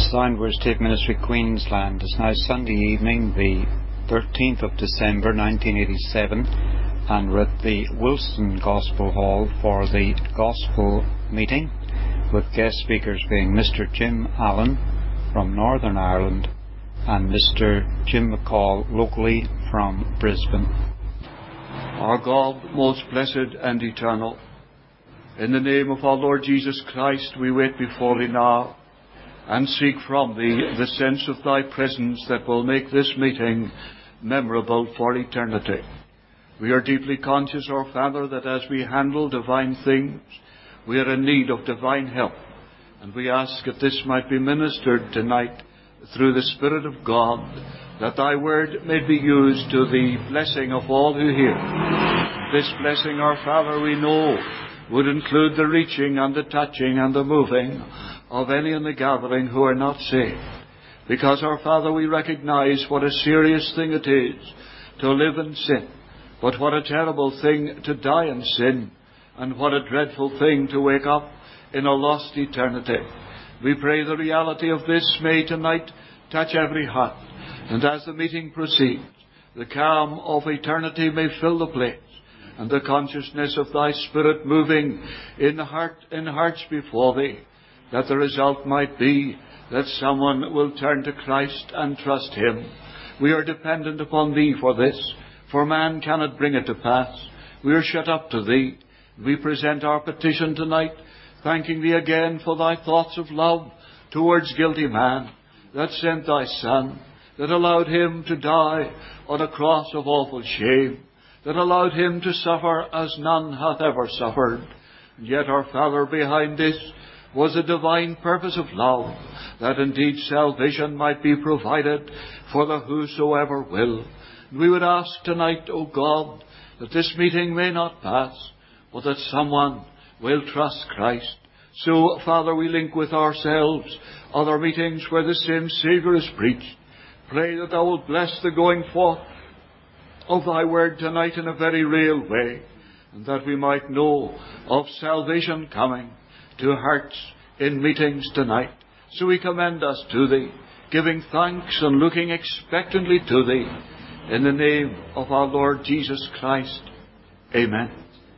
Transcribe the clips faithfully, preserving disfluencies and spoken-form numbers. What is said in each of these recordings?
Soundwords Tape Ministry, Queensland. It's now Sunday evening, the thirteenth of December nineteen eighty-seven, and we're at the Wilson Gospel Hall for the Gospel meeting, with guest speakers being Mister Jim Allen from Northern Ireland and Mister Jim McCall, locally from Brisbane. Our God, most blessed and eternal, in the name of our Lord Jesus Christ, we wait before Thee now and seek from Thee the sense of Thy presence that will make this meeting memorable for eternity. We are deeply conscious, our Father, that as we handle divine things, we are in need of divine help, and we ask that this might be ministered tonight through the Spirit of God, that Thy word may be used to the blessing of all who hear. This blessing, our Father, we know would include the reaching and the touching and the moving of any in the gathering who are not saved. Because, our Father, we recognize what a serious thing it is to live in sin, but what a terrible thing to die in sin, and what a dreadful thing to wake up in a lost eternity. We pray the reality of this may tonight touch every heart, and as the meeting proceeds, the calm of eternity may fill the place, and the consciousness of Thy Spirit moving in the heart, in hearts before Thee, that the result might be that someone will turn to Christ and trust Him. We are dependent upon Thee for this, for man cannot bring it to pass. We are shut up to Thee. We present our petition tonight, thanking Thee again for Thy thoughts of love towards guilty man, that sent Thy Son, that allowed Him to die on a cross of awful shame, that allowed Him to suffer as none hath ever suffered. And yet, our Father, behind this was a divine purpose of love, that indeed salvation might be provided for the whosoever will. And we would ask tonight, O God, that this meeting may not pass, but that someone will trust Christ. So, Father, we link with ourselves other meetings where the same Saviour is preached. Pray that Thou wilt bless the going forth of Thy word tonight in a very real way, and that we might know of salvation coming to hearts in meetings tonight. So we commend us to Thee, giving thanks and looking expectantly to Thee, in the name of our Lord Jesus Christ. Amen.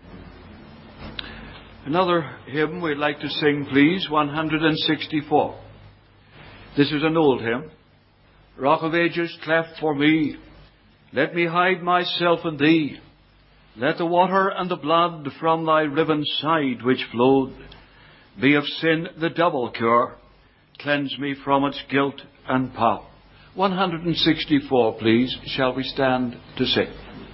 Another hymn we'd like to sing, please, one hundred sixty-four. This is an old hymn. Rock of ages cleft for me, let me hide myself in Thee. Let the water and the blood from Thy riven side which flowed be of sin the double cure, cleanse me from its guilt and power. one hundred sixty-four, please. Shall we stand to sing?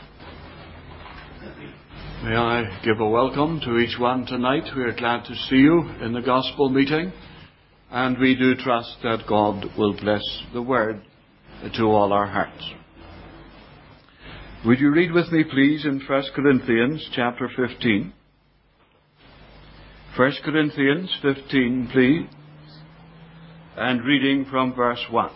May I give a welcome to each one tonight. We are glad to see you in the gospel meeting, and we do trust that God will bless the word to all our hearts. Would you read with me, please, in First Corinthians chapter fifteen. First Corinthians fifteen, please, and reading from verse one.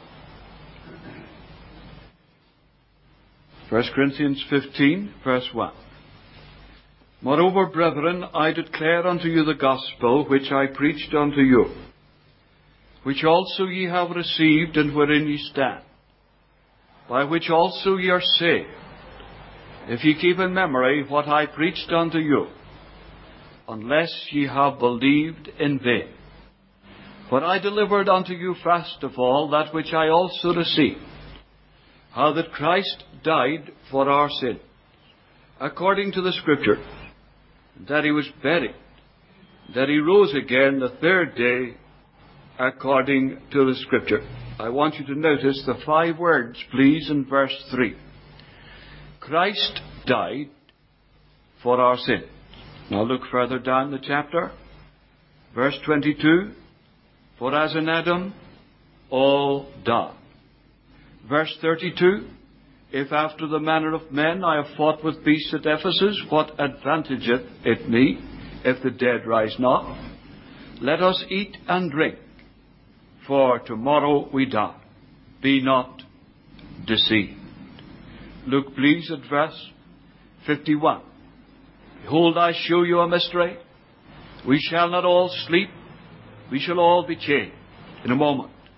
First Corinthians fifteen, verse one. Moreover, brethren, I declare unto you the gospel which I preached unto you, which also ye have received, and wherein ye stand, by which also ye are saved, if ye keep in memory what I preached unto you, unless ye have believed in vain. For I delivered unto you first of all that which I also received, how that Christ died for our sins, according to the Scripture, that He was buried, that He rose again the third day, according to the Scripture. I want you to notice the five words, please, in verse three. Christ died for our sins. Now look further down the chapter. Verse twenty-two. For as in Adam all die. Verse thirty-two. If after the manner of men I have fought with beasts at Ephesus, what advantageth it me, if the dead rise not? Let us eat and drink, for tomorrow we die. Be not deceived. Look, please, at verse fifty-one. Behold, I show you a mystery. We shall not all sleep. We shall all be changed in a moment,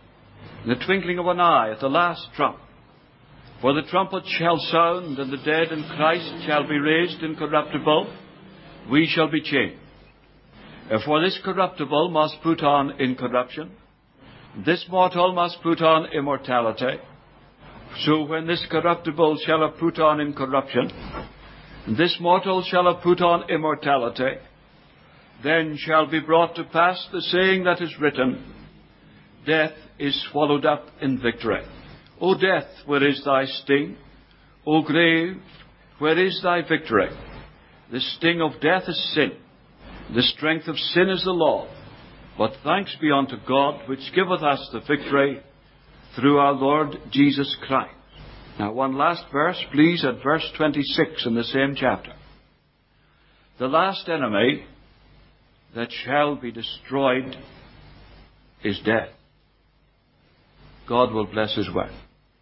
in the twinkling of an eye, at the last trump. For the trumpet shall sound, and the dead in Christ shall be raised incorruptible. We shall be changed. For this corruptible must put on incorruption. This mortal must put on immortality. So when this corruptible shall have put on incorruption, this mortal shall have put on immortality, then shall be brought to pass the saying that is written, Death is swallowed up in victory. O death, where is thy sting? O grave, where is thy victory? The sting of death is sin. The strength of sin is the law. But thanks be unto God, which giveth us the victory through our Lord Jesus Christ. Now one last verse, please, at verse twenty-six in the same chapter. The last enemy that shall be destroyed is death. God will bless his work.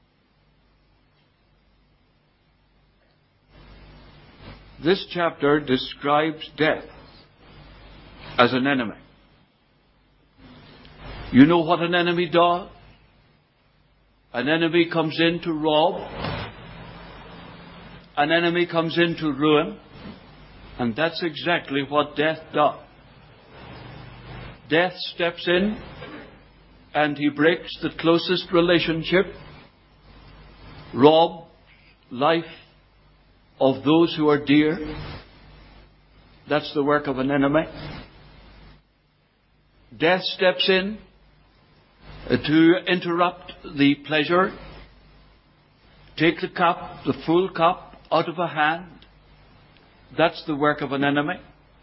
This chapter describes death as an enemy. You know what an enemy does? An enemy comes in to rob. An enemy comes in to ruin. And that's exactly what death does. Death steps in and he breaks the closest relationship, robs life of those who are dear. That's the work of an enemy. Death steps in to interrupt the pleasure, take the cup, the full cup, out of a hand. That's the work of an enemy.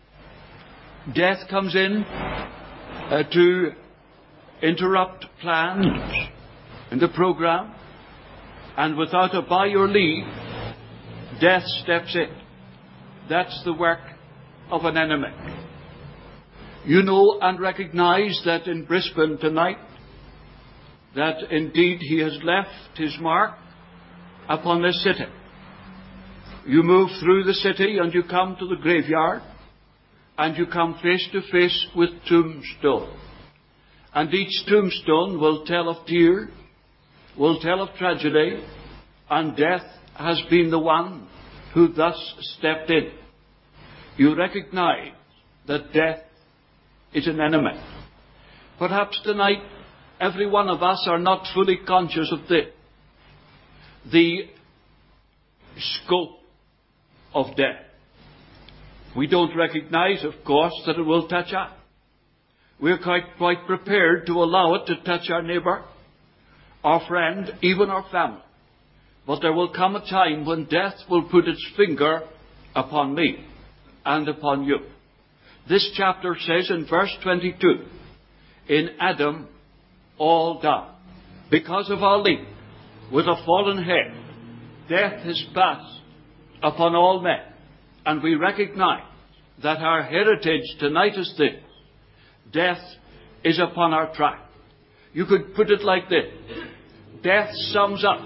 Death comes in uh, to interrupt plans in the program, and without a by your leave, death steps in. That's the work of an enemy. You know and recognize that in Brisbane tonight, that indeed he has left his mark upon this city. You move through the city and you come to the graveyard and you come face to face with tombstone. And each tombstone will tell of tears, will tell of tragedy, and death has been the one who thus stepped in. You recognize that death is an enemy. Perhaps tonight every one of us are not fully conscious of this. The scope of death. We don't recognize, of course, that it will touch us. We're quite, quite prepared to allow it to touch our neighbour, our friend, even our family. But there will come a time when death will put its finger upon me and upon you. This chapter says in verse twenty-two, in Adam all die. Because of our link with a fallen head, death has passed upon all men. And we recognize that our heritage tonight is this. Death is upon our track. You could put it like this. Death sums up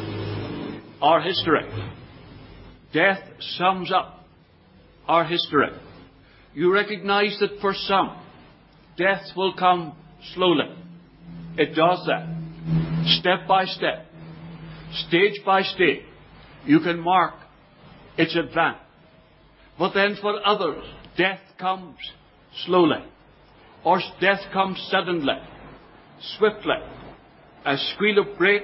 our history. Death sums up our history. You recognize that for some, death will come slowly. It does that. Step by step. Stage by stage. You can mark its advance. But then for others, death comes slowly. Or death comes suddenly, swiftly. A squeal of brake,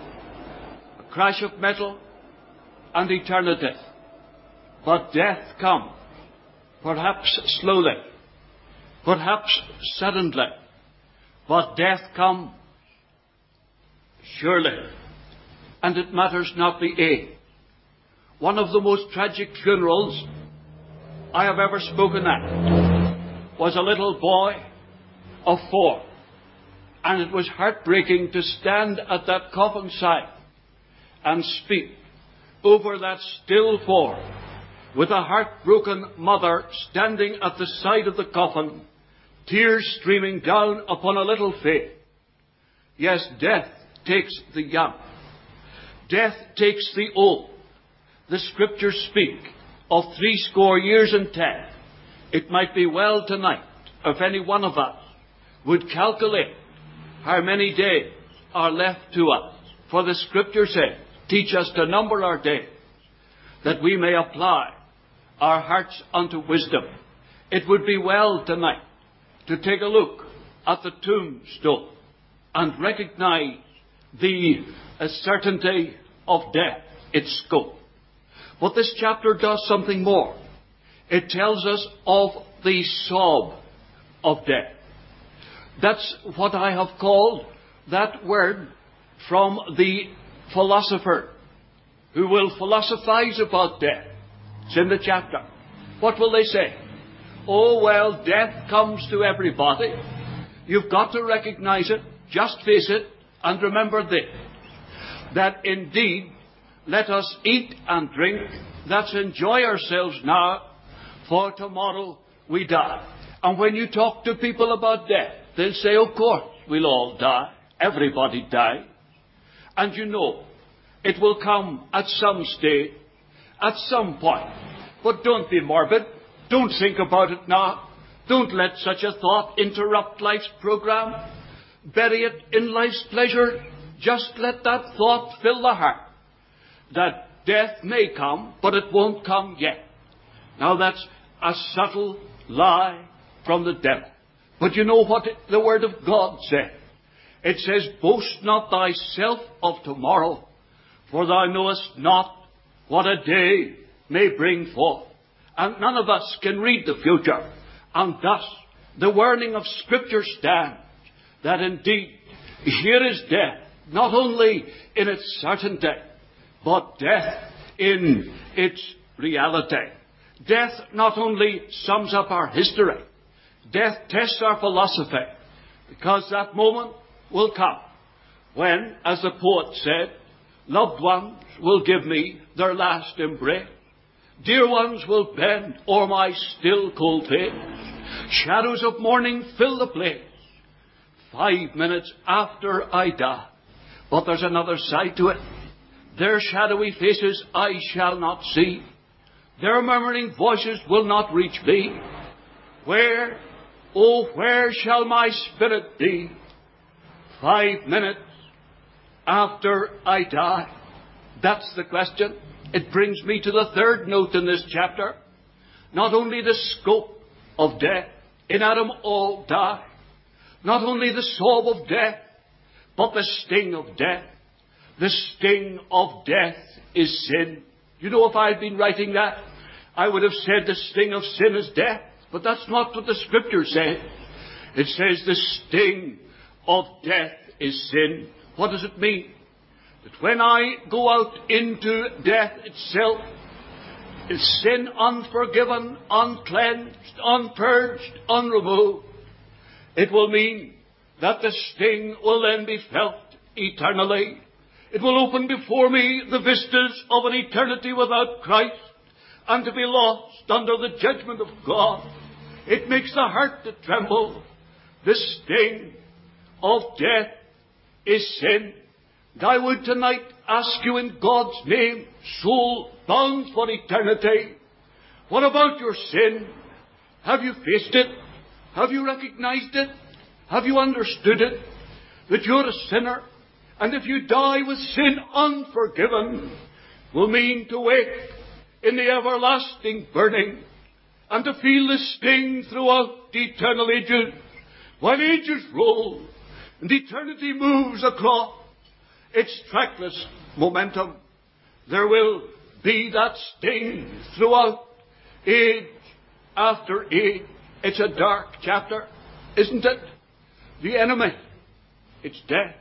a crash of metal, and eternity. But death comes, perhaps slowly, perhaps suddenly. But death comes surely. And it matters not the age. One of the most tragic funerals I have ever spoken at was a little boy of four. And it was heartbreaking to stand at that coffin side and speak over that still form with a heartbroken mother standing at the side of the coffin, tears streaming down upon a little face. Yes, death takes the young. Death takes the old. The scriptures speak of threescore years and ten. It might be well tonight if any one of us would calculate how many days are left to us. For the Scripture says, teach us to number our days, that we may apply our hearts unto wisdom. It would be well tonight to take a look at the tombstone and recognize the certainty of death, its scope. But this chapter does something more. It tells us of the sob of death. That's what I have called that word from the philosopher who will philosophize about death. It's in the chapter. What will they say? Oh, well, death comes to everybody. You've got to recognize it, just face it, and remember this, that indeed, let us eat and drink, let's enjoy ourselves now, for tomorrow we die. And when you talk to people about death, they'll say, of course, we'll all die. Everybody dies. And you know, it will come at some stage, at some point. But don't be morbid. Don't think about it now. Don't let such a thought interrupt life's program. Bury it in life's pleasure. Just let that thought fill the heart. That death may come, but it won't come yet. Now that's a subtle lie from the devil. But you know what the Word of God says? It says, boast not thyself of tomorrow, for thou knowest not what a day may bring forth. And none of us can read the future. And thus, the warning of Scripture stands, that indeed, here is death, not only in its certainty, but death in its reality. Death not only sums up our history, death tests our philosophy, because that moment will come when, as the poet said, loved ones will give me their last embrace. Dear ones will bend o'er my still cold face. Shadows of morning fill the place. Five minutes after I die. But there's another side to it. Their shadowy faces I shall not see. Their murmuring voices will not reach me. Where, oh, where shall my spirit be? Five minutes after I die. That's the question. It brings me to the third note in this chapter. Not only the scope of death, in Adam all die. Not only the sob of death, but the sting of death. The sting of death is sin. You know, if I had been writing that, I would have said the sting of sin is death. But that's not what the Scripture says. It says the sting of death is sin. What does it mean? That when I go out into death itself, is sin unforgiven, uncleansed, unpurged, unremoved, it will mean that the sting will then be felt eternally. It will open before me the vistas of an eternity without Christ, and to be lost under the judgment of God. It makes the heart to tremble. The sting of death is sin. And I would tonight ask you in God's name, soul bound for eternity, what about your sin? Have you faced it? Have you recognized it? Have you understood it? That you're a sinner, and if you die with sin unforgiven, will mean to wake in the everlasting burning, and to feel the sting throughout the eternal ages, while ages roll, and eternity moves across its trackless momentum. There will be that sting throughout age after age. It's a dark chapter, isn't it? The enemy, it's death.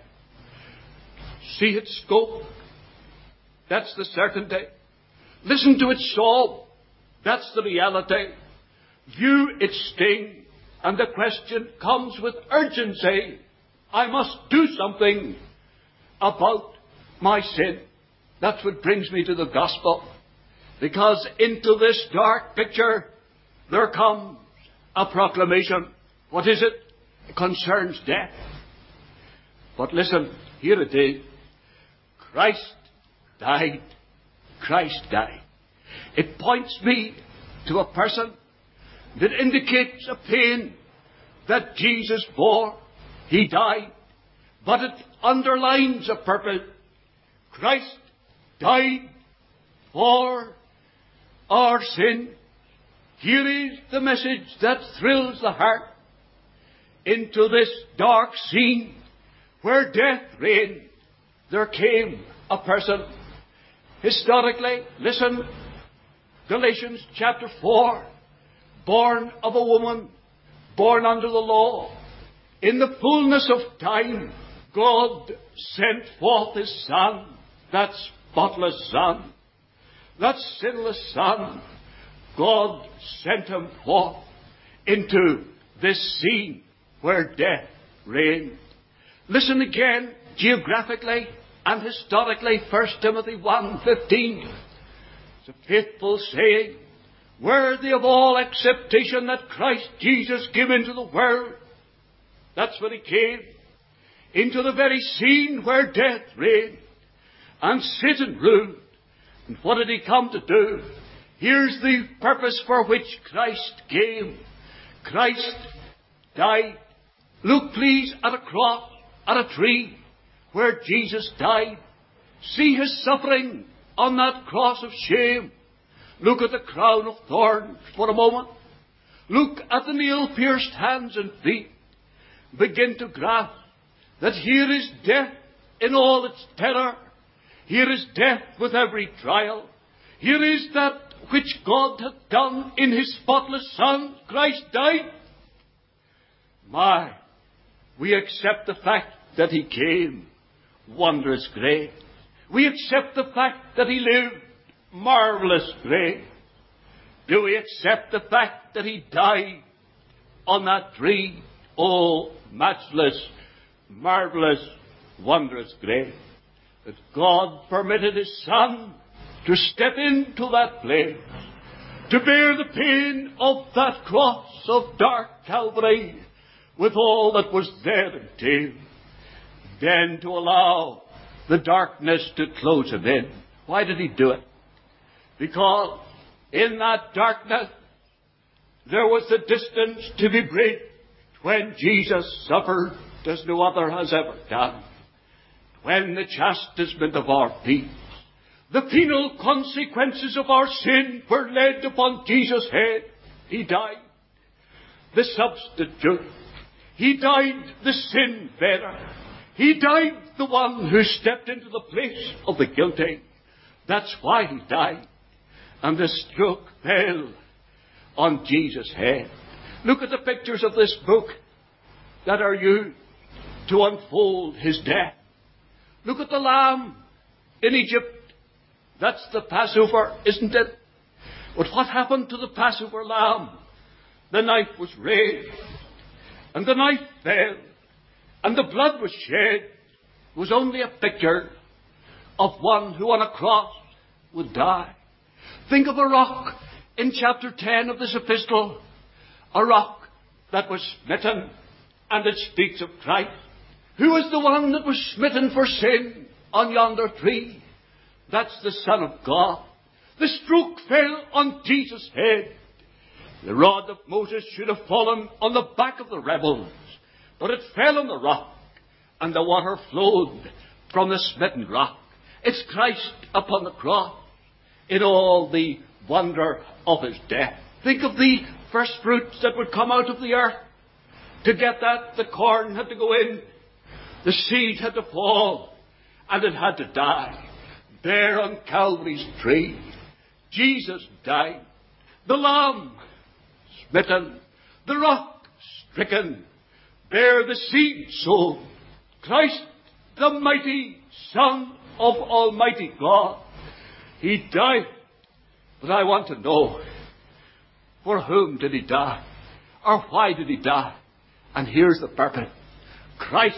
See its scope. That's the certainty. Listen to its sob. That's the reality. View its sting. And the question comes with urgency. I must do something about my sin. That's what brings me to the gospel. Because into this dark picture, there comes a proclamation. What is it? It concerns death. But listen, here it is. Christ died. Christ died. It points me to a person that indicates a pain that Jesus bore. He died. but it underlines a purpose. Christ died for our sin. Here is the message that thrills the heart. Into this dark scene where death reigned, there came a person. Historically, listen, Galatians chapter four, born of a woman, born under the law. In the fullness of time, God sent forth His Son, that spotless Son, that sinless Son. God sent Him forth into this scene where death reigned. Listen again, geographically and historically, First Timothy one fifteen. It's a faithful saying, worthy of all acceptation, that Christ Jesus came into the world. That's when He came. Into the very scene where death reigned and Satan ruled. And what did He come to do? Here's the purpose for which Christ came. Christ died. Look please at a cross, at a tree where Jesus died. See His suffering on that cross of shame. Look at the crown of thorns for a moment. Look at the nail-pierced hands and feet. Begin to grasp that here is death in all its terror. Here is death with every trial. Here is that which God hath done in His spotless Son. Christ died. My, we accept the fact that He came. Wondrous grace. We accept the fact that He lived. Marvelous grace. Do we accept the fact that He died on that tree? Oh, matchless, marvelous, wondrous grace. That God permitted His Son to step into that place, to bear the pain of that cross of dark Calvary with all that was there entailed, then to allow the darkness to close Him in. Why did He do it? Because in that darkness there was the distance to be bridged when Jesus suffered as no other has ever done. When the chastisement of our peace, the penal consequences of our sin were laid upon Jesus' head, He died. The substitute. He died the sin bearer. He died the one who stepped into the place of the guilty. That's why He died. And the stroke fell on Jesus' head. Look at the pictures of this book that are used to unfold His death. Look at the lamb in Egypt. That's the Passover, isn't it? But what happened to the Passover lamb? The knife was raised, and the knife fell, and the blood was shed. It was only a picture of one who on a cross would die. Think of a rock in chapter ten of this epistle. A rock that was smitten, and it speaks of Christ. Who was the one that was smitten for sin on yonder tree? That's the Son of God. The stroke fell on Jesus' head. The rod of Moses should have fallen on the back of the rebels, but it fell on the rock, and the water flowed from the smitten rock. It's Christ upon the cross in all the wonder of His death. Think of the first fruits that would come out of the earth. To get that, the corn had to go in, the seed had to fall, and it had to die. There on Calvary's tree, Jesus died. The lamb smitten, the rock stricken, bare the seed sown. Christ, the mighty Son of Almighty God. He died. But I want to know, for whom did He die? Or why did He die? And here's the purpose. Christ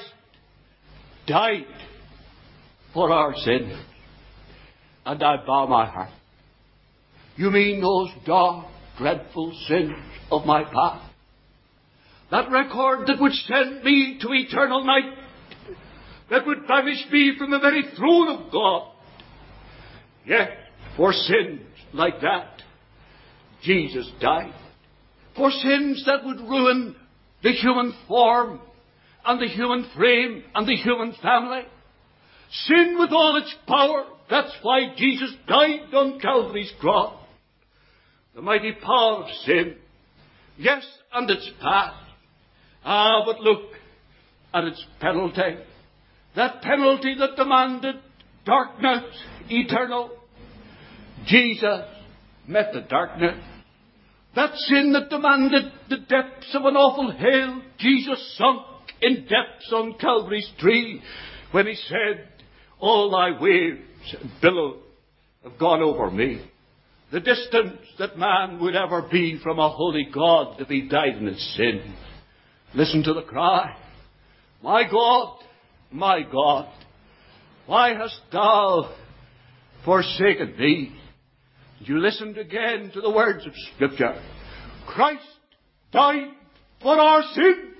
died for our sins. And I bow my heart. You mean those dark, dreadful sins of my past? That record that would send me to eternal night? That would banish me from the very throne of God? Yes, for sins like that, Jesus died. For sins that would ruin the human form and the human frame and the human family. Sin with all its power. That's why Jesus died on Calvary's cross. The mighty power of sin. Yes, and its past. Ah, but look at its penalty. That penalty that demanded darkness eternal. Jesus met the darkness. That sin that demanded the depths of an awful hell. Jesus sunk in depths on Calvary's tree when he said, all thy waves and billows have gone over me. The distance that man would ever be from a holy God if he died in his sins. Listen to the cry. My God, my God, why hast thou forsaken me? You listened again to the words of Scripture. Christ died for our sin.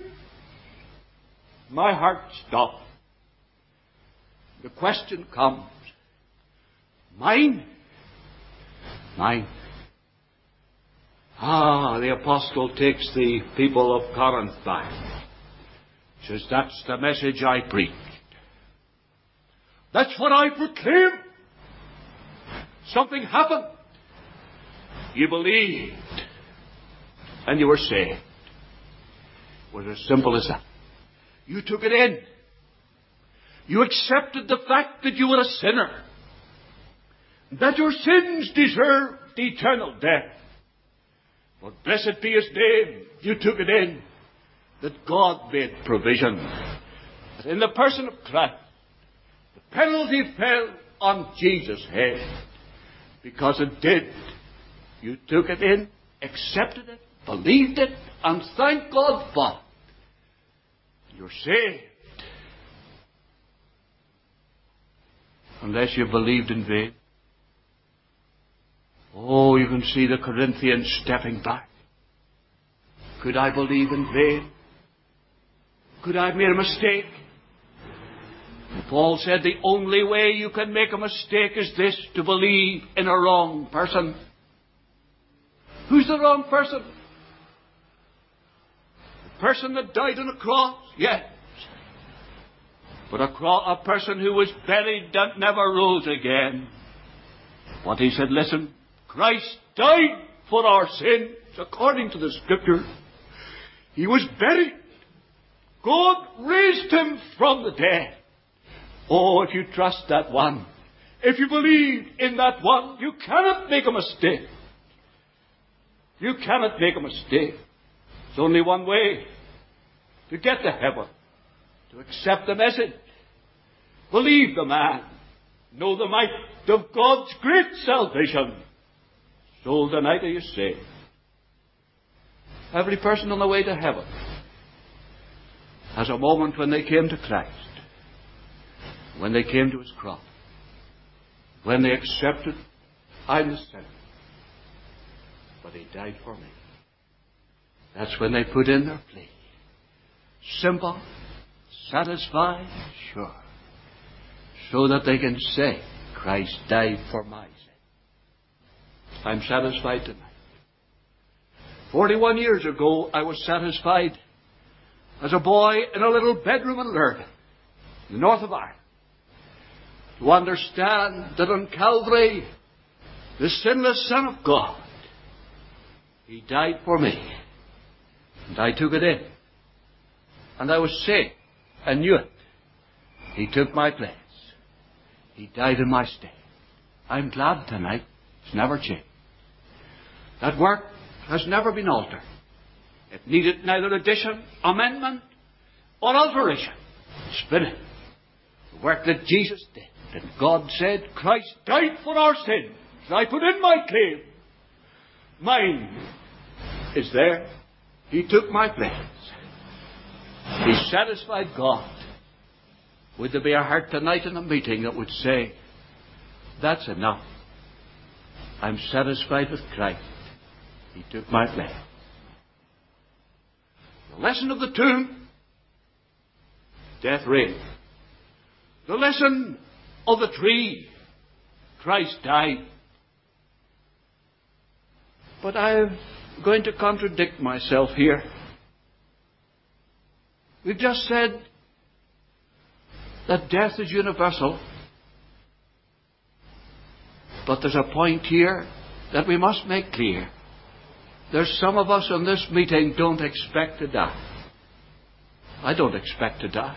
My heart stopped. The question comes, mine? Mine. Ah, the apostle takes the people of Corinth back. Says, that's the message I preached. That's what I proclaimed. Something happened. You believed. And you were saved. It was as simple as that. You took it in. You accepted the fact that you were a sinner. That your sins deserved eternal death. But blessed be his name. You took it in. That God made provision. That in the person of Christ, the penalty fell on Jesus' head. Because it did. You took it in, accepted it, believed it, and thank God for it. You're saved. Unless you believed in vain. Oh, you can see the Corinthians stepping back. Could I believe in vain? Could I have made a mistake? Paul said the only way you can make a mistake is this, to believe in a wrong person. Who's the wrong person? The person that died on a cross? Yes. But a, cro- a person who was buried that never rose again. What he said, listen, Christ died for our sins, according to the Scripture. He was buried. God raised him from the dead. Oh, if you trust that one, if you believe in that one, you cannot make a mistake. You cannot make a mistake. There's only one way to get to heaven. To accept the message. Believe the man. Know the might of God's great salvation. So tonight are you saved. Every person on the way to heaven has a moment when they came to Christ. When they came to his cross. When they accepted, I'm the sinner. But he died for me. That's when they put in their plea. Simple, satisfied, sure. So that they can say, Christ died for my sin. I'm satisfied tonight. Forty-one years ago, I was satisfied as a boy in a little bedroom in Lurgan, in the north of Ireland, to understand that on Calvary, the sinless Son of God, he died for me. And I took it in. And I was saved. I knew it. He took my place. He died in my stead. I'm glad tonight. It's never changed. That work has never been altered. It needed neither addition, amendment, or alteration. It's finished. The work that Jesus did. And God said, Christ died for our sins. And I put in my claim. Mine is there. He took my place. He satisfied God. Would there be a heart tonight in a meeting that would say, that's enough. I'm satisfied with Christ. He took my place. The lesson of the tomb, death reigned. The lesson of the tree, Christ died. But I'm going to contradict myself here. We've just said that death is universal. But there's a point here that we must make clear. There's some of us in this meeting don't expect to die. I don't expect to die.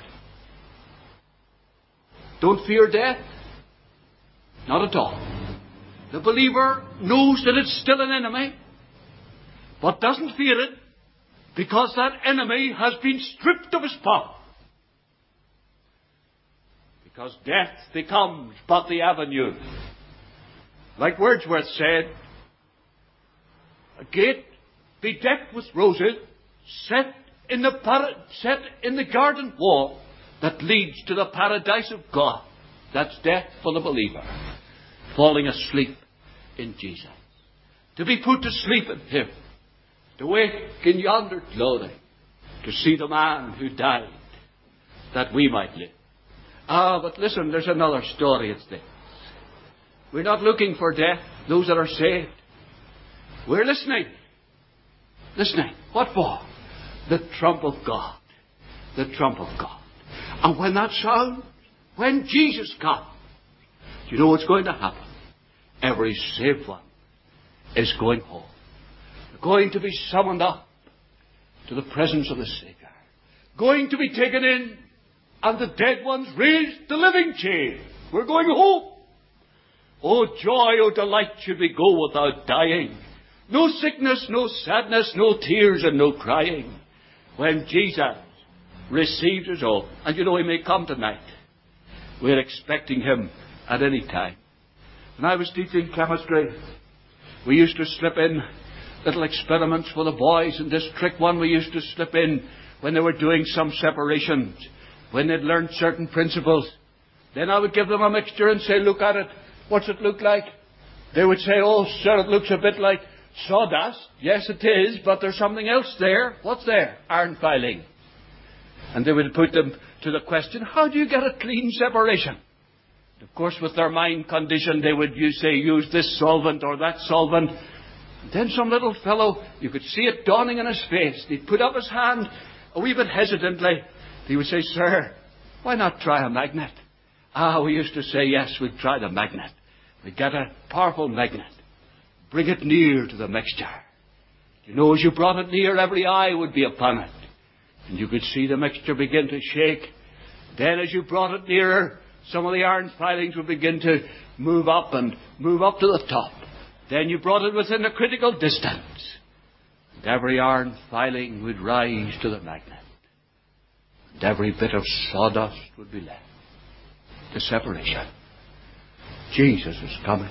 Don't fear death? Not at all. The believer knows that it's still an enemy, but doesn't fear it because that enemy has been stripped of his power. Because death becomes but the avenue. Like Wordsworth said, a gate bedecked with roses set in the para- set in the garden wall that leads to the paradise of God. That's death for the believer. Falling asleep in Jesus. To be put to sleep in Him. To wake in yonder glory. To see the man who died that we might live. Ah, but listen, there's another story. It's this. We're not looking for death, those that are saved. We're listening. Listening. What for? The trump of God. The trump of God. And when that sounds, when Jesus comes, do you know what's going to happen? Every saved one is going home. They're going to be summoned up to the presence of the Savior. Going to be taken in, and the dead ones raised to living change. We're going home. Oh joy, oh delight should we go without dying. No sickness, no sadness, no tears and no crying. When Jesus receives us all. And you know He may come tonight. We're expecting Him at any time. When I was teaching chemistry, we used to slip in little experiments for the boys. And this trick one we used to slip in when they were doing some separations. When they'd learned certain principles. Then I would give them a mixture and say, look at it. What's it look like? They would say, oh, sir, it looks a bit like sawdust. Yes, it is, but there's something else there. What's there? Iron filing. And they would put them to the question, how do you get a clean separation? Of course, with their mind condition, they would use, say, use this solvent or that solvent. And then some little fellow, you could see it dawning in his face. He'd put up his hand a wee bit hesitantly. He would say, sir, why not try a magnet? Ah, we used to say, yes, we'd try the magnet. We'd get a powerful magnet. Bring it near to the mixture. You know, as you brought it near, every eye would be upon it. And you could see the mixture begin to shake. Then as you brought it nearer, some of the iron filings would begin to move up and move up to the top. Then you brought it within a critical distance. And every iron filing would rise to the magnet. And every bit of sawdust would be left. The separation. Jesus is coming.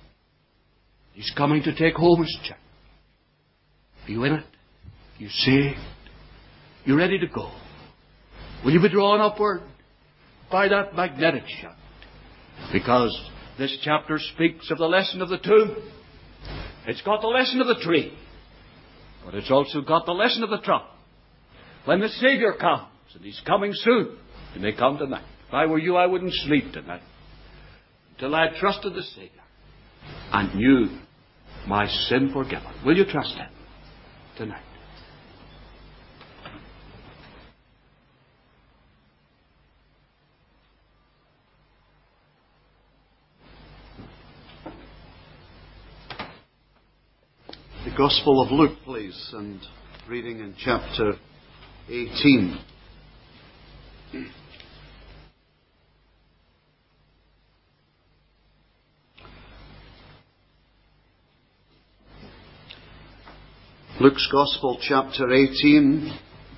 He's coming to take home His church. Are you in it? You saved? You ready to go? Will you be drawn upward by that magnetic shunt? Because this chapter speaks of the lesson of the tomb. It's got the lesson of the tree. But it's also got the lesson of the trump. When the Savior comes, and He's coming soon, He may come tonight. If I were you, I wouldn't sleep tonight until I had trusted the Savior and knew my sin forgiven. Will you trust Him tonight? The Gospel of Luke, please, and reading in chapter eighteen. Luke's Gospel, chapter eighteen,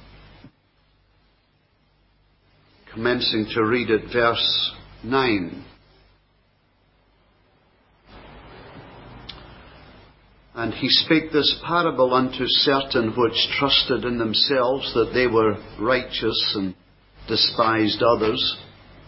commencing to read at verse nine. And He spake this parable unto certain which trusted in themselves that they were righteous and despised others.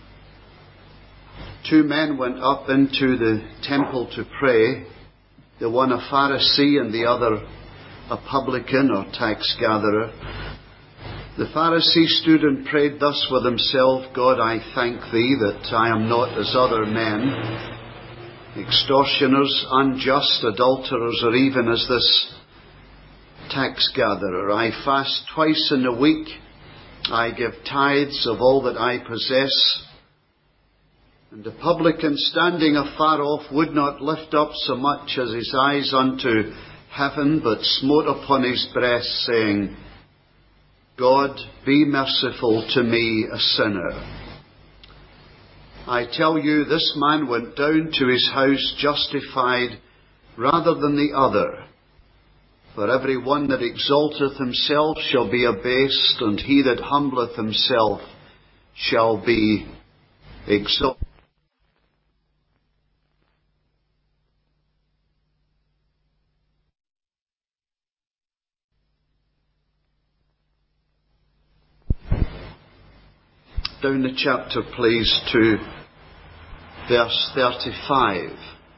Two men went up into the temple to pray, the one a Pharisee and the other a publican or tax gatherer. The Pharisee stood and prayed thus with himself, God, I thank Thee that I am not as other men, extortioners, unjust, adulterers, or even as this tax gatherer. I fast twice in a week, I give tithes of all that I possess. And the publican, standing afar off, would not lift up so much as his eyes unto heaven, but smote upon his breast, saying, God, be merciful to me, a sinner. I tell you, this man went down to his house justified rather than the other. For every one that exalteth himself shall be abased, and he that humbleth himself shall be exalted. Down the chapter, please, to verse thirty-five.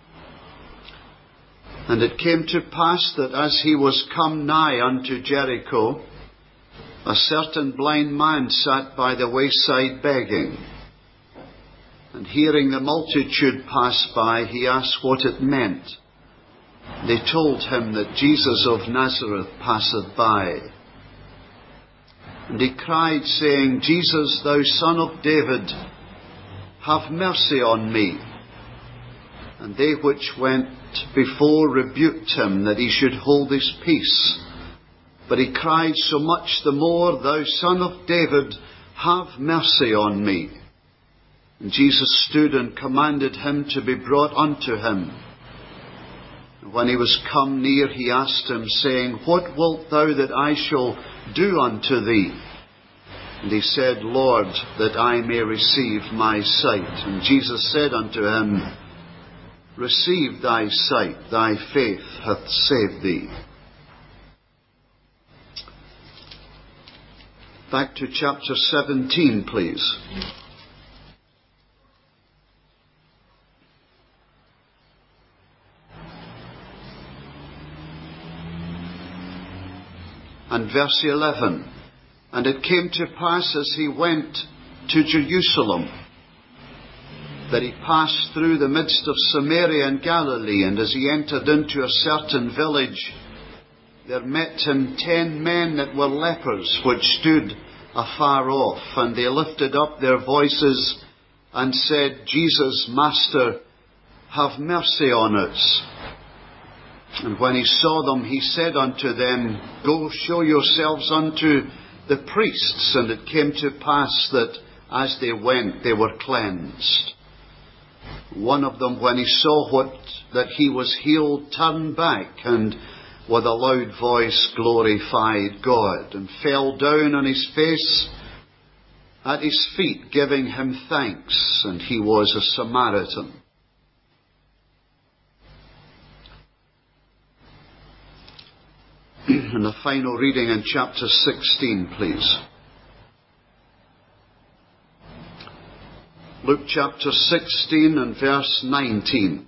And it came to pass that as he was come nigh unto Jericho, a certain blind man sat by the wayside begging. And hearing the multitude pass by, he asked what it meant. They told him that Jesus of Nazareth passeth by. And he cried, saying, Jesus, thou Son of David, have mercy on me. And they which went before rebuked him, that he should hold his peace. But he cried so much the more, Thou Son of David, have mercy on me. And Jesus stood and commanded him to be brought unto him. And when he was come near, he asked him, saying, What wilt thou that I shall do unto thee? And he said, Lord, that I may receive my sight. And Jesus said unto him, Receive thy sight, thy faith hath saved thee. Back to chapter seventeen, please. And verse eleven. And it came to pass as he went to Jerusalem, that he passed through the midst of Samaria and Galilee, and as he entered into a certain village, there met him ten men that were lepers, which stood afar off, and they lifted up their voices and said, Jesus, Master, have mercy on us. And when he saw them, he said unto them, Go show yourselves unto the priests. And it came to pass that as they went, they were cleansed. One of them, when he saw what that he was healed, turned back, and with a loud voice glorified God, and fell down on his face at his feet, giving him thanks. And he was a Samaritan. And the final reading in chapter sixteen, please. Luke chapter sixteen and verse nineteen.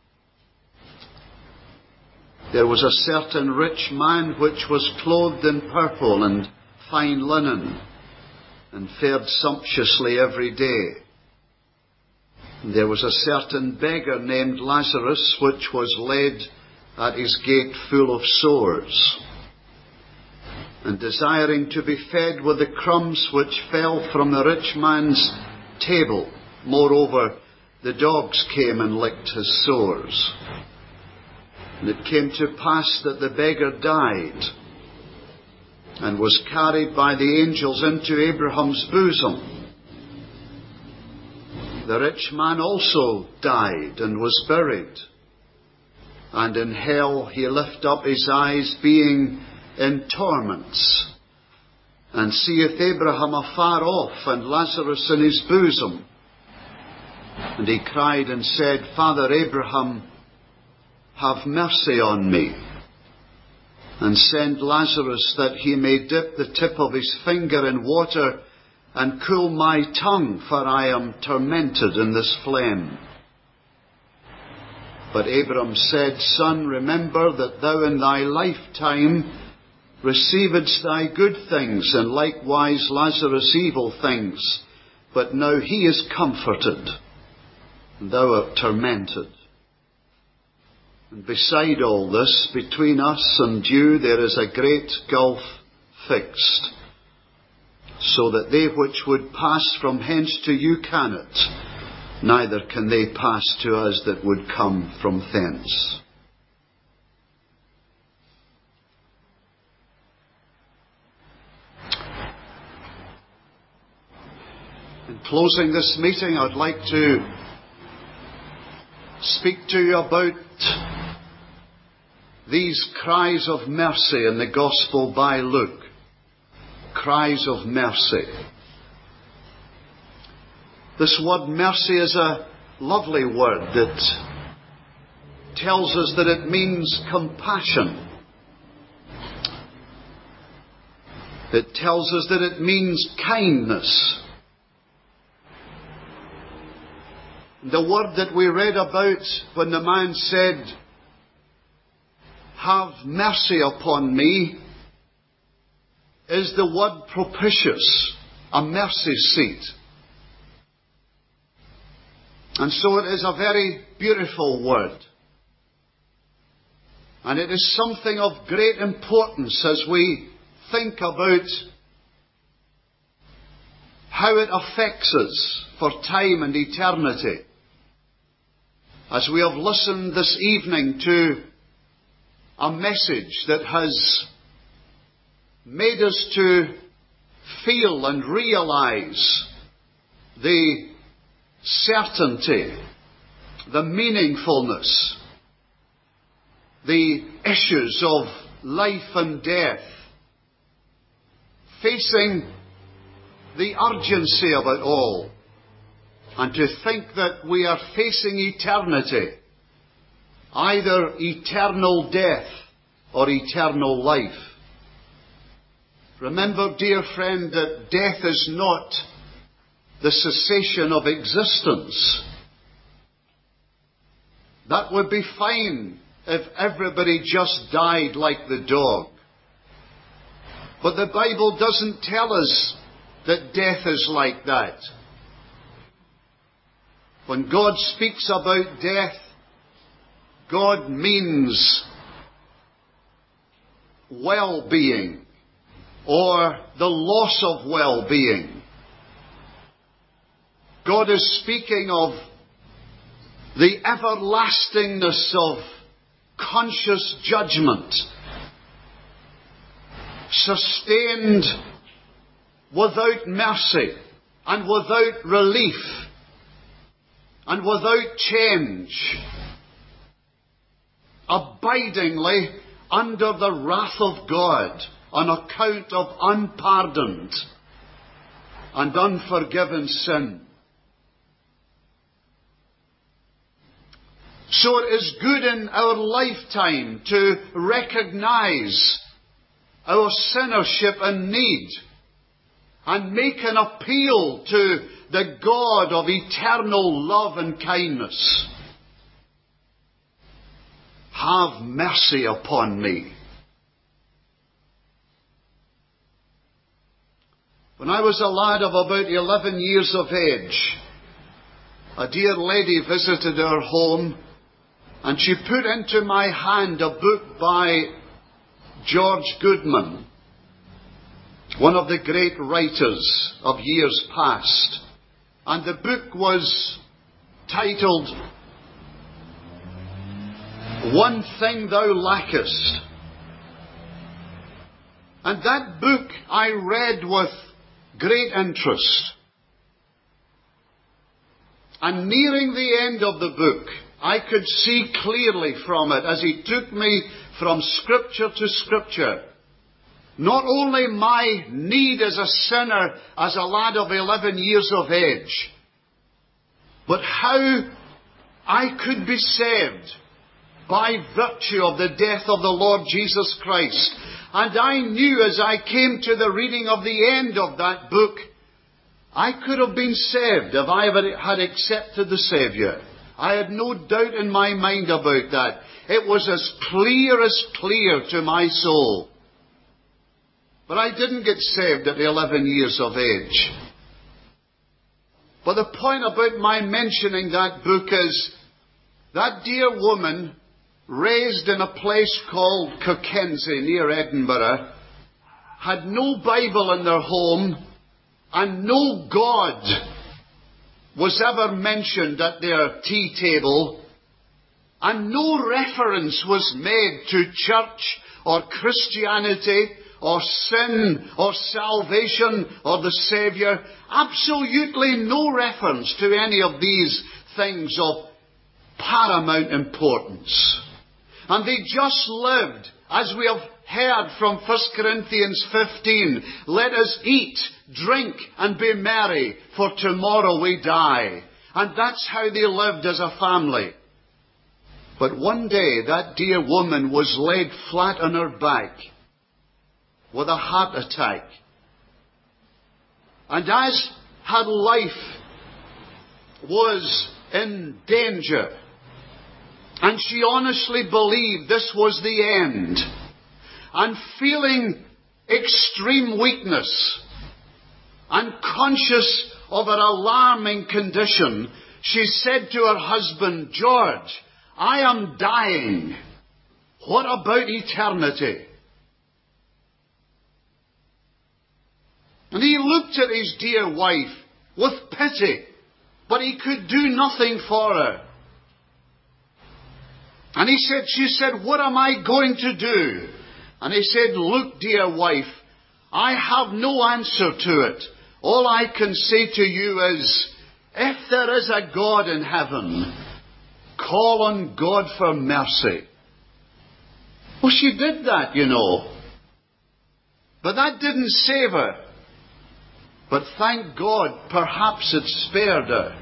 There was a certain rich man which was clothed in purple and fine linen, and fared sumptuously every day. And there was a certain beggar named Lazarus, which was laid at his gate full of sores, and desiring to be fed with the crumbs which fell from the rich man's table. Moreover, the dogs came and licked his sores. And it came to pass that the beggar died, and was carried by the angels into Abraham's bosom. The rich man also died, and was buried. And in hell he lift up his eyes, being in torments, and seeth Abraham afar off, and Lazarus in his bosom. And he cried and said, Father Abraham, have mercy on me, and send Lazarus that he may dip the tip of his finger in water, and cool my tongue, for I am tormented in this flame. But Abram said, Son, remember that thou in thy lifetime receivedst thy good things, and likewise Lazarus evil things. But now he is comforted, and thou art tormented. And beside all this, between us and you, there is a great gulf fixed, so that they which would pass from hence to you cannot, neither can they pass to us that would come from thence. In closing this meeting, I'd like to speak to you about these cries of mercy in the Gospel by Luke. Cries of mercy. This word mercy is a lovely word that tells us that it means compassion. It tells us that it means kindness. The word that we read about when the man said, "Have mercy upon me," is the word propitious, a mercy seat. And so it is a very beautiful word. And it is something of great importance as we think about how it affects us for time and eternity. As we have listened this evening to a message that has made us to feel and realize the certainty, the meaningfulness, the issues of life and death, facing the urgency of it all, and to think that we are facing eternity, either eternal death or eternal life. Remember, dear friend, that death is not the cessation of existence. That would be fine if everybody just died like the dog. But the Bible doesn't tell us that death is like that. When God speaks about death, God means well-being, or the loss of well-being. God is speaking of the everlastingness of conscious judgment, sustained without mercy and without relief and without change, abidingly under the wrath of God on account of unpardoned and unforgiven sin. So it is good in our lifetime to recognize our sinnership and need and make an appeal to the God of eternal love and kindness. Have mercy upon me. When I was a lad of about eleven years of age, a dear lady visited our home, and she put into my hand a book by George Goodman, one of the great writers of years past. And the book was titled, "One Thing Thou Lackest." And that book I read with great interest. And nearing the end of the book, I could see clearly from it, as he took me from Scripture to Scripture, not only my need as a sinner, as a lad of eleven years of age, but how I could be saved by virtue of the death of the Lord Jesus Christ. And I knew as I came to the reading of the end of that book, I could have been saved if I had accepted the Saviour. I had no doubt in my mind about that. It was as clear as clear to my soul. But I didn't get saved at eleven years of age. But the point about my mentioning that book is that dear woman, raised in a place called Cockenzie near Edinburgh, had no Bible in their home, and no God was ever mentioned at their tea table, and no reference was made to church or Christianity or sin or salvation or the Saviour, absolutely no reference to any of these things of paramount importance. And they just lived, as we have heard from First Corinthians fifteen, let us eat, drink, and be merry, for tomorrow we die. And that's how they lived as a family. But one day that dear woman was laid flat on her back with a heart attack. And as her life was in danger, and she honestly believed this was the end, and feeling extreme weakness, and conscious of her alarming condition, she said to her husband, George, I am dying. What about eternity? And he looked at his dear wife with pity, but he could do nothing for her. And he said, she said, what am I going to do? And he said, look, dear wife, I have no answer to it. All I can say to you is, if there is a God in heaven, call on God for mercy. Well, she did that, you know. But that didn't save her. But thank God, perhaps it spared her.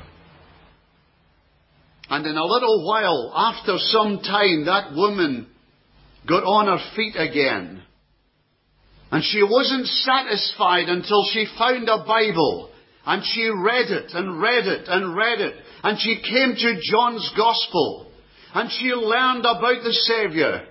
And in a little while, after some time, that woman got on her feet again. And she wasn't satisfied until she found a Bible. And she read it and read it and read it. And she came to John's Gospel. And she learned about the Saviour.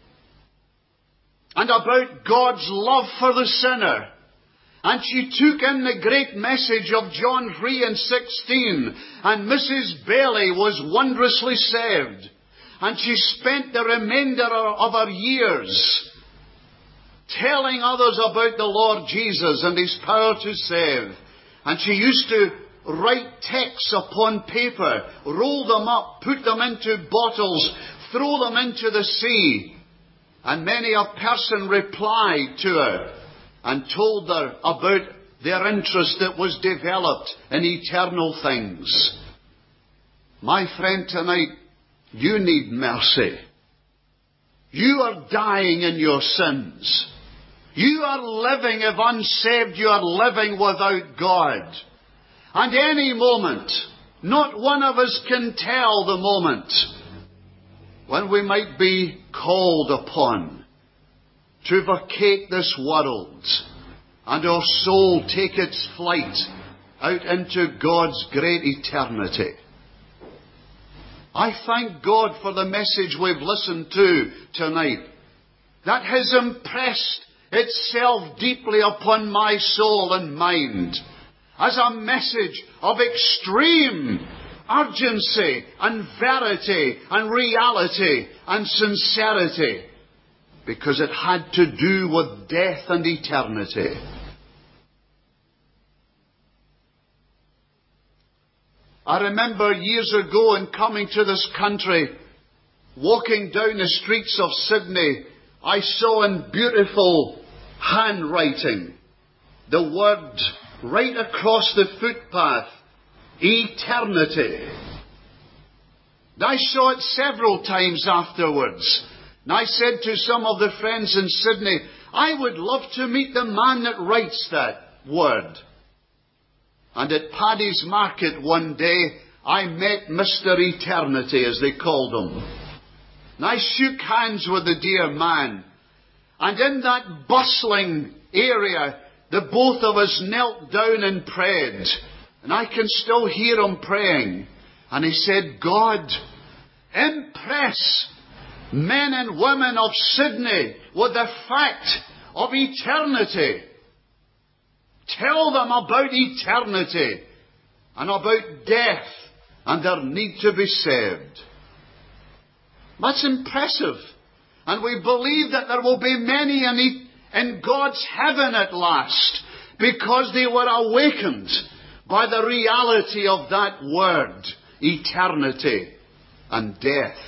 And about God's love for the sinner. And she took in the great message of John three and sixteen. And Missus Bailey was wondrously saved. And she spent the remainder of her years telling others about the Lord Jesus and His power to save. And she used to write texts upon paper, roll them up, put them into bottles, throw them into the sea. And many a person replied to her and told her about their interest that was developed in eternal things. My friend, tonight, you need mercy. You are dying in your sins. You are living, if unsaved, you are living without God. And any moment, not one of us can tell the moment, when we might be called upon to vacate this world and our soul take its flight out into God's great eternity. I thank God for the message we've listened to tonight that has impressed itself deeply upon my soul and mind as a message of extreme urgency and verity and reality and sincerity, because it had to do with death and eternity. I remember years ago in coming to this country, walking down the streets of Sydney, I saw in beautiful handwriting the word right across the footpath, eternity. And I saw it several times afterwards. And I said to some of the friends in Sydney, I would love to meet the man that writes that word. And at Paddy's Market one day, I met Mister Eternity, as they called him. And I shook hands with the dear man. And in that bustling area, the both of us knelt down and prayed. And I can still hear him praying. And he said, God, impress men and women of Sydney with the fact of eternity. Tell them about eternity and about death and their need to be saved. That's impressive. And we believe that there will be many in, in God's heaven at last. because they were awakened by the reality of that word, eternity and death.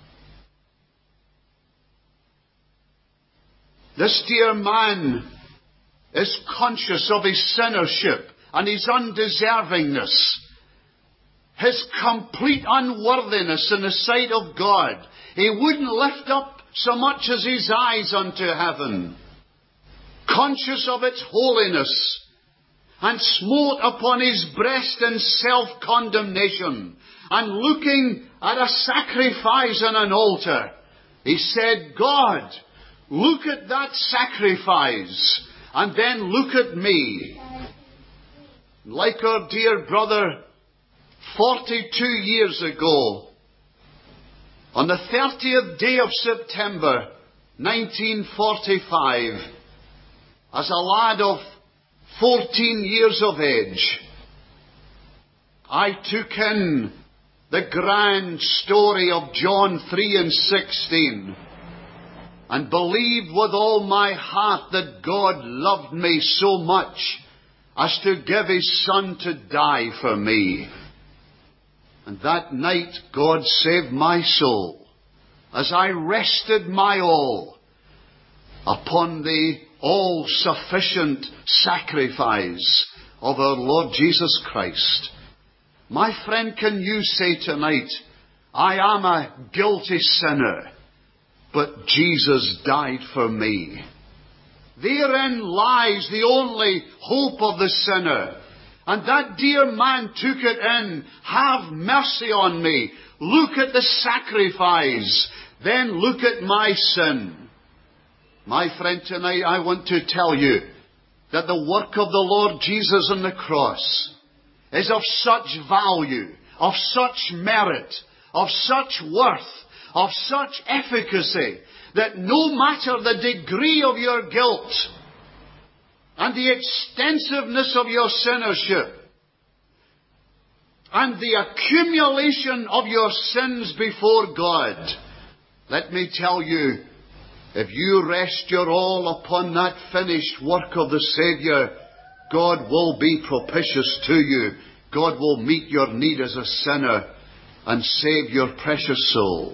This dear man is conscious of his sinnership and his undeservingness, his complete unworthiness in the sight of God. He wouldn't lift up so much as his eyes unto heaven, conscious of its holiness, and smote upon his breast in self-condemnation, and looking at a sacrifice on an altar, he said, God, look at that sacrifice, and then look at me. Like our dear brother, forty-two years ago, on the thirtieth day of September, nineteen forty-five, as a lad of fourteen years of age, I took in the grand story of John three and sixteen, and believed with all my heart that God loved me so much as to give His Son to die for me. And that night God saved my soul as I rested my all upon the all-sufficient sacrifice of our Lord Jesus Christ. My friend, can you say tonight, I am a guilty sinner, but Jesus died for me? Therein lies the only hope of the sinner. And that dear man took it in. Have mercy on me. Look at the sacrifice. Then look at my sin. My friend, tonight I want to tell you that the work of the Lord Jesus on the cross is of such value, of such merit, of such worth, of such efficacy, that no matter the degree of your guilt and the extensiveness of your sinnership and the accumulation of your sins before God, let me tell you, if you rest your all upon that finished work of the Saviour, God will be propitious to you. God will meet your need as a sinner and save your precious soul.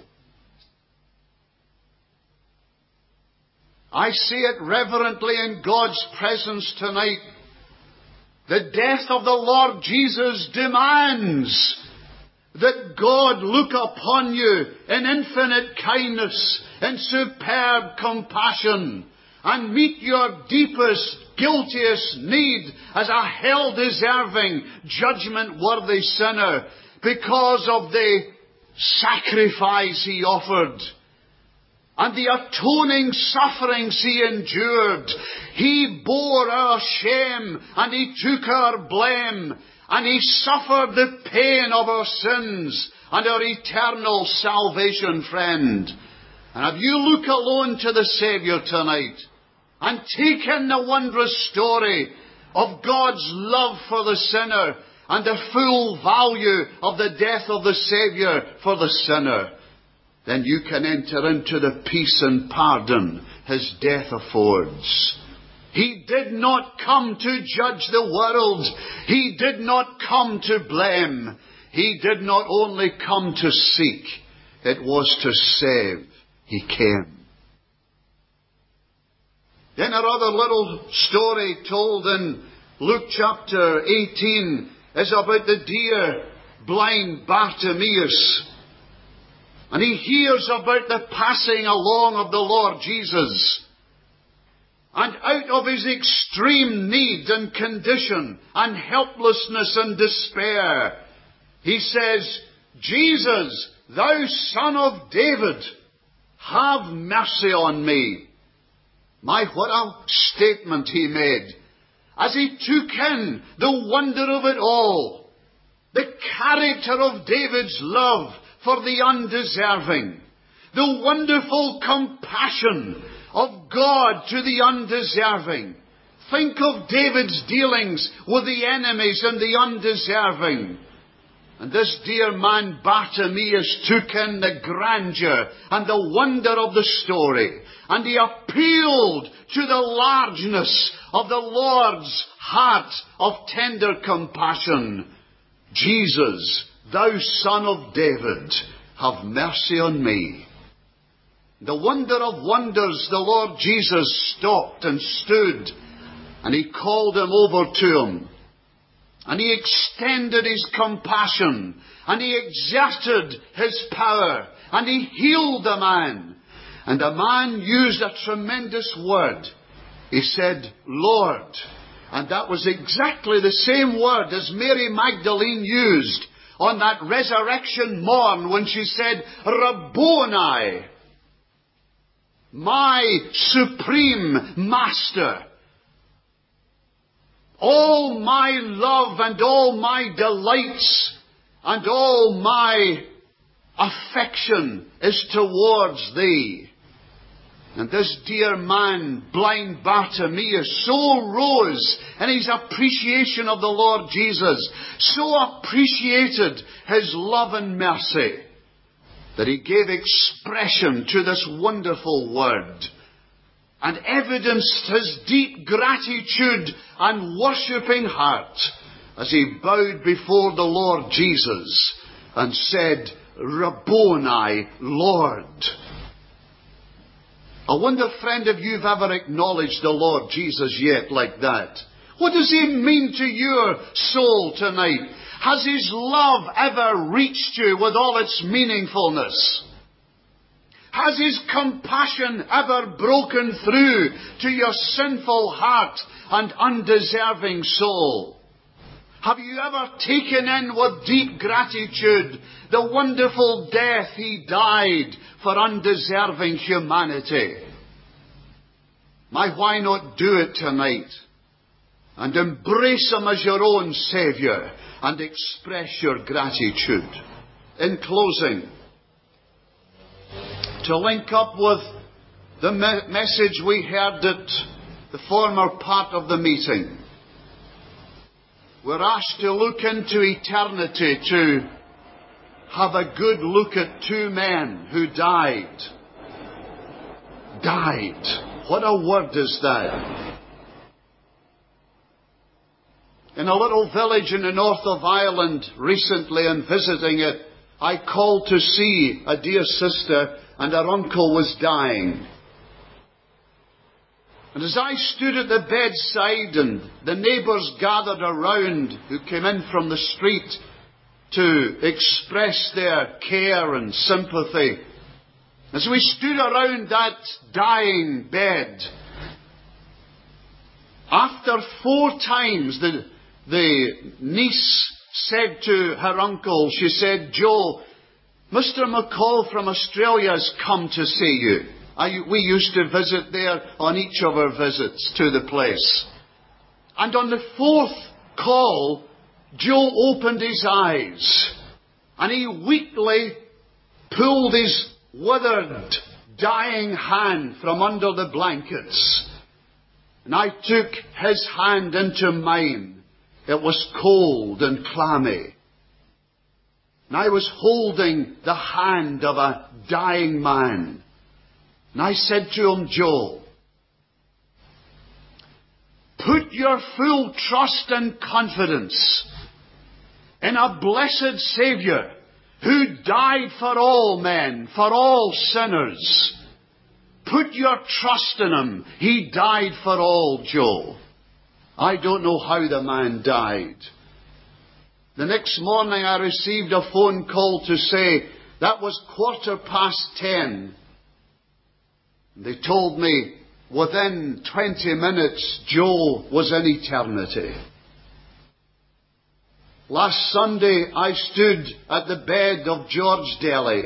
I say it reverently in God's presence tonight. The death of the Lord Jesus demands that God look upon you in infinite kindness, in superb compassion, and meet your deepest, guiltiest need as a hell-deserving, judgment-worthy sinner because of the sacrifice He offered and the atoning sufferings He endured. He bore our shame and He took our blame, and He suffered the pain of our sins and our eternal salvation, friend. And if you look alone to the Saviour tonight and take in the wondrous story of God's love for the sinner and the full value of the death of the Saviour for the sinner, then you can enter into the peace and pardon His death affords. He did not come to judge the world. He did not come to blame. He did not only come to seek. It was to save. He came. Then our other little story told in Luke chapter eighteen is about the dear blind Bartimaeus. And he hears about the passing along of the Lord Jesus. And out of his extreme need and condition and helplessness and despair, he says, Jesus, thou Son of David, have mercy on me. My, what a statement he made as he took in the wonder of it all. The character of David's love for the undeserving. The wonderful compassion of God to the undeserving. Think of David's dealings with the enemies and the undeserving. And this dear man Bartimaeus took in the grandeur and the wonder of the story, and he appealed to the largeness of the Lord's heart of tender compassion. Jesus, thou Son of David, have mercy on me. The wonder of wonders, the Lord Jesus stopped and stood, and he called him over to him. And he extended his compassion, and he exerted his power, and he healed the man. And the man used a tremendous word. He said, Lord. And that was exactly the same word as Mary Magdalene used on that resurrection morn when she said, Rabboni, my supreme master. All my love and all my delights and all my affection is towards thee. And this dear man, blind Bartimaeus, so rose in his appreciation of the Lord Jesus, so appreciated his love and mercy, that he gave expression to this wonderful word, and evidenced his deep gratitude and worshipping heart as he bowed before the Lord Jesus and said, Rabboni, Lord. I wonder, friend, if you've ever acknowledged the Lord Jesus yet like that. What does he mean to your soul tonight? Has his love ever reached you with all its meaningfulness? Has his compassion ever broken through to your sinful heart and undeserving soul? Have you ever taken in with deep gratitude the wonderful death he died for undeserving humanity? My, why not do it tonight and embrace him as your own Saviour and express your gratitude? In closing, to link up with the me- message we heard at the former part of the meeting, we're asked to look into eternity, to have a good look at two men who died. Died. What a word is that? In a little village in the north of Ireland recently, and visiting it, I called to see a dear sister, and her uncle was dying. And as I stood at the bedside and the neighbours gathered around who came in from the street to express their care and sympathy, as we stood around that dying bed, after four times the, the niece said to her uncle, she said, Joe, Mister McCall from Australia has come to see you. I, we used to visit there on each of our visits to the place. And on the fourth call, Joe opened his eyes and he weakly pulled his withered, dying hand from under the blankets. And I took his hand into mine. It was cold and clammy. And I was holding the hand of a dying man. And I said to him, Joe, put your full trust and confidence in a blessed Saviour who died for all men, for all sinners. Put your trust in him. He died for all, Joe. I don't know how the man died. The next morning I received a phone call to say that was quarter past ten. They told me within twenty minutes Joe was in eternity. Last Sunday I stood at the bed of George Daly.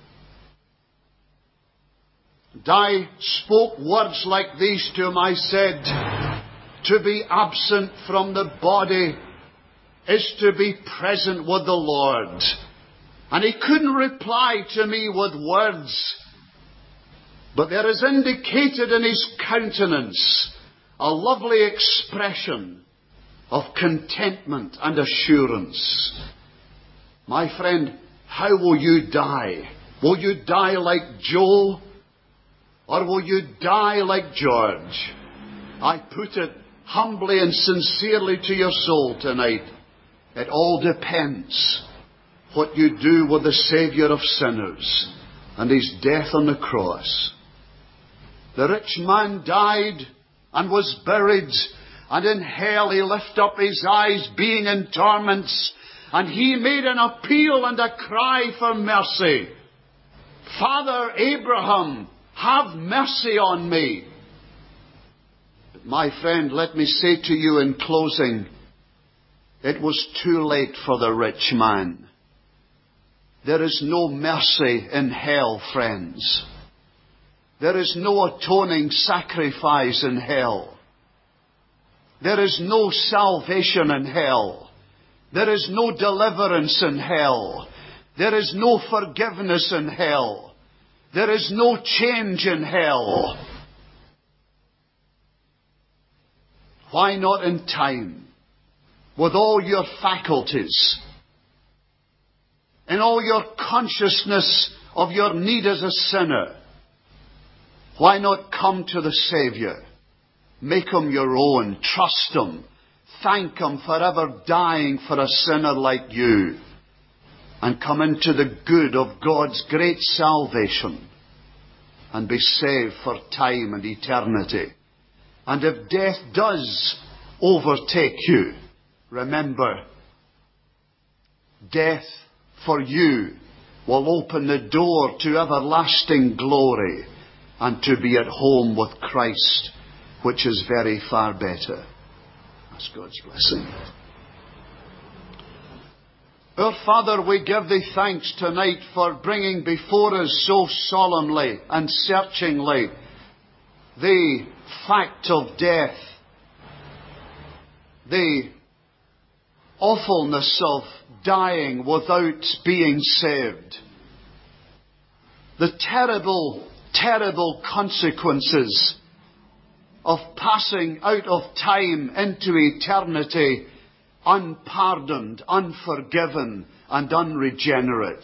And I spoke words like these to him. I said, to be absent from the body is to be present with the Lord. And he couldn't reply to me with words, but there is indicated in his countenance a lovely expression of contentment and assurance. My friend, how will you die? Will you die like Joe? Or will you die like George? I put it humbly and sincerely to your soul tonight. It all depends what you do with the Saviour of sinners and His death on the cross. The rich man died and was buried, and in hell he lifted up his eyes, being in torments, and he made an appeal and a cry for mercy. Father Abraham, have mercy on me. But my friend, let me say to you in closing, it was too late for the rich man. There is no mercy in hell, friends. There is no atoning sacrifice in hell. There is no salvation in hell. There is no deliverance in hell. There is no forgiveness in hell. There is no change in hell. Why not in time, with all your faculties, in all your consciousness of your need as a sinner, why not come to the Saviour? Make Him your own. Trust Him. Thank Him for ever dying for a sinner like you. And come into the good of God's great salvation. And be saved for time and eternity. And if death does overtake you, remember, death for you will open the door to everlasting glory and to be at home with Christ, which is very far better. That's God's blessing. Our Father, we give Thee thanks tonight for bringing before us so solemnly and searchingly the fact of death, the awfulness of dying without being saved, the terrible, terrible consequences of passing out of time into eternity unpardoned, unforgiven, and unregenerate.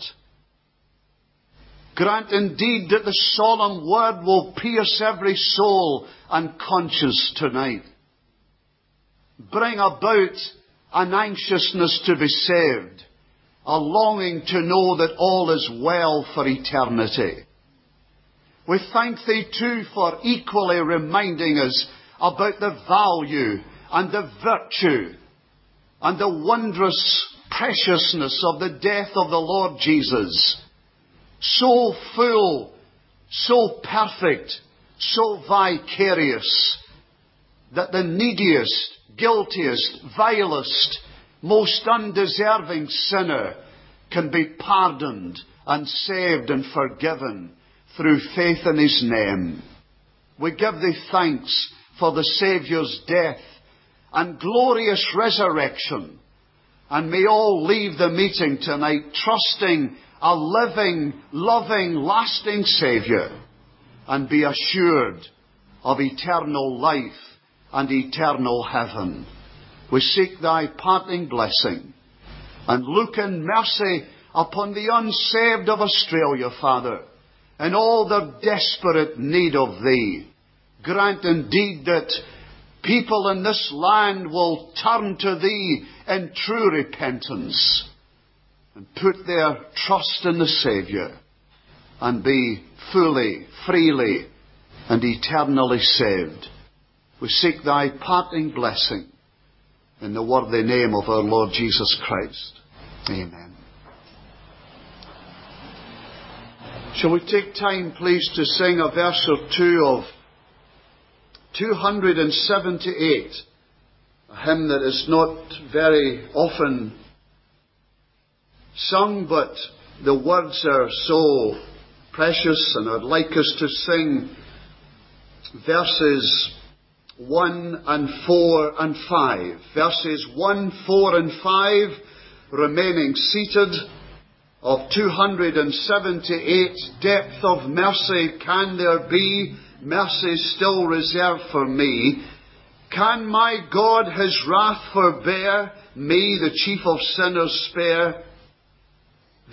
Grant indeed that the solemn word will pierce every soul and conscience tonight. Bring about an anxiousness to be saved, a longing to know that all is well for eternity. We thank Thee too for equally reminding us about the value and the virtue and the wondrous preciousness of the death of the Lord Jesus. So full, so perfect, so vicarious, that the neediest, guiltiest, vilest, most undeserving sinner can be pardoned and saved and forgiven through faith in His name. We give Thee thanks for the Saviour's death and glorious resurrection. And may all leave the meeting tonight trusting a living, loving, lasting Saviour, and be assured of eternal life and eternal heaven. We seek Thy parting blessing, and look in mercy upon the unsaved of Australia, Father, in all their desperate need of Thee. Grant indeed that people in this land will turn to Thee in true repentance and put their trust in the Saviour and be fully, freely and eternally saved. We seek Thy parting blessing in the worthy name of our Lord Jesus Christ. Amen. Shall we take time, please, to sing a verse or two of two hundred seventy-eight, a hymn that is not very often sung, but the words are so precious, and I'd like us to sing verses one and four and five. Verses one, four and five, remaining seated, of two hundred seventy-eight, depth of mercy can there be, mercy still reserved for me. Can my God His wrath forbear, me the chief of sinners spare?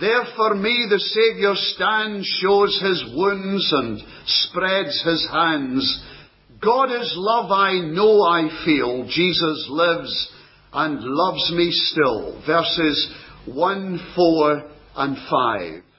There for me the Saviour stands, shows his wounds and spreads his hands. God is love, I know, I feel. Jesus lives and loves me still. Verses one, four and five.